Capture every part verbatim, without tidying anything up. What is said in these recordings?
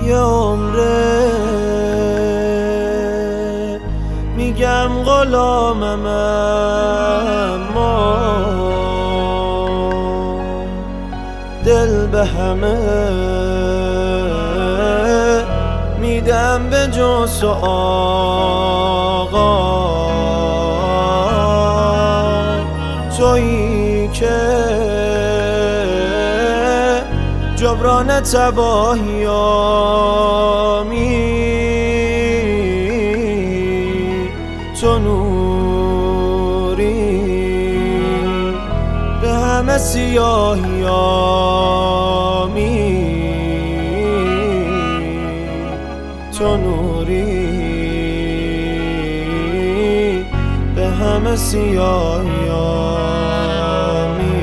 یه عمره میگم غلامم، اما دل به همه میدم به جز آقا. تویی که جبران تباهیامی، تو نوری به همه سیاهیامی، تو نوری به همه سیاهیامی.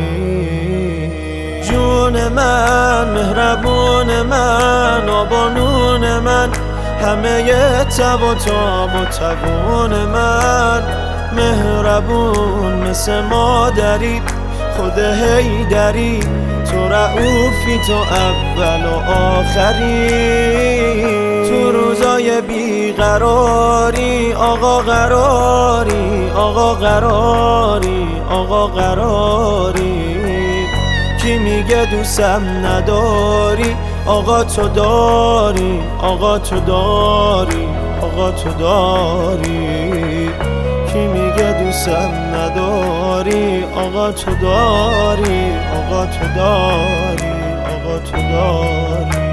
جون من، مهربون من، آبانون من، همه تب و تاب و تبون من. مهربون مثل مادری، خود هیدری، تو رعوفی، تو اول و آخری. تو روزای بیقراری آقا قراری، آقا قراری، آقا قراری. کی میگه دوستم نداری، آقا تو داری، آقا تو داری، آقا تو داری. کی میگه دوستم نداری، آقا تو داری، آقا تو داری، آقا تو داری.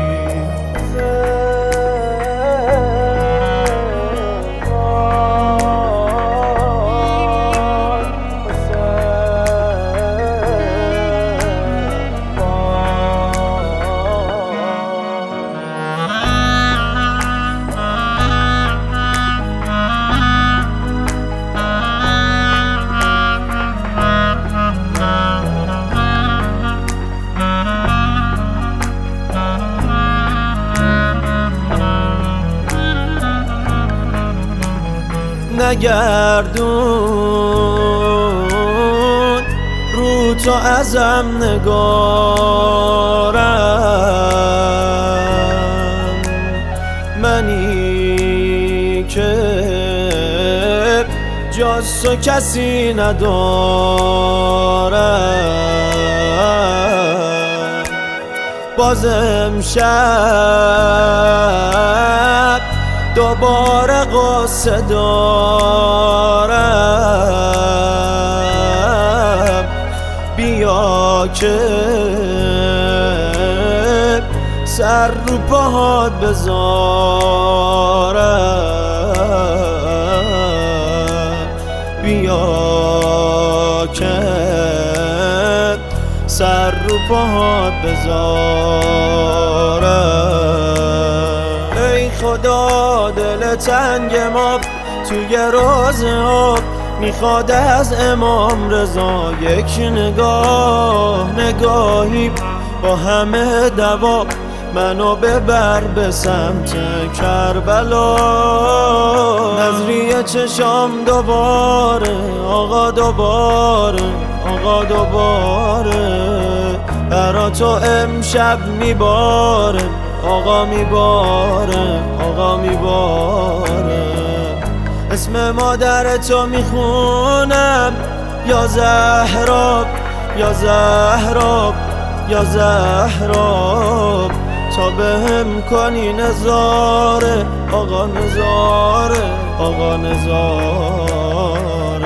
نگردون رو تو ازم نگارم، منی که جز تو کسی ندارم. باز امشب دوباره قصه دارم، بیا که سر رو پاهات بذارم، بیا که سر رو پاهات بذارم. ای خدا دل تنگ ما توی روز آب، میخواد از امام رضا یک نگاه، نگاهی با همه دوا منو ببر به سمت کربلا. نظریه چشام دوباره آقا، دوباره آقا، دوباره برا تو امشب میباره آقا، میباره آقا، میباره. اسم مادر تو میخونم، یا زهراب، یا زهراب، یا زهراب. تا بهم کنی نظاره آقا، نظاره آقا، نظاره.